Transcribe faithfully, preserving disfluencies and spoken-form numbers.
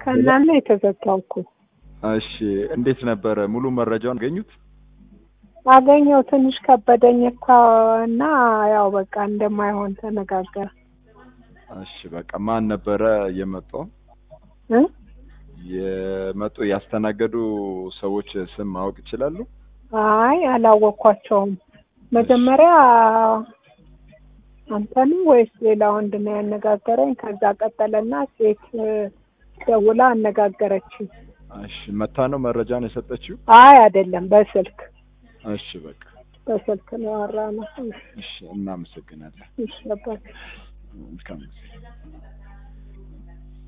ከናለ የተዘጋውኩ እሺ እንዴት ነበር ሙሉ መረጃውን አገኙት? አገኘው ትንሽ ከበደኝና ያው በቃ እንደማይሆን ተነጋገረ። እሺ በቃ ማን ነበር የመጣው? እ የመጡ ያስተናገዱ ሰዎች ስም ማወቅ ይችላሉ? አይ አላወኳቸውም። መጀመሪያ አንተን ወይስ ሌላ ወንድ ነው ያነጋገረኝ? ከዛ ቀጠለና ሴት ደውላ አነጋገረች። እሺ መታ ነው መረጃን የሰጠችው? አይ አይደለም በስልክ። እሺ በቃ በስልክ ነው ያወራነው። እሺ እናመሰግናለን። እሺ አባቴ መልካም ጊዜ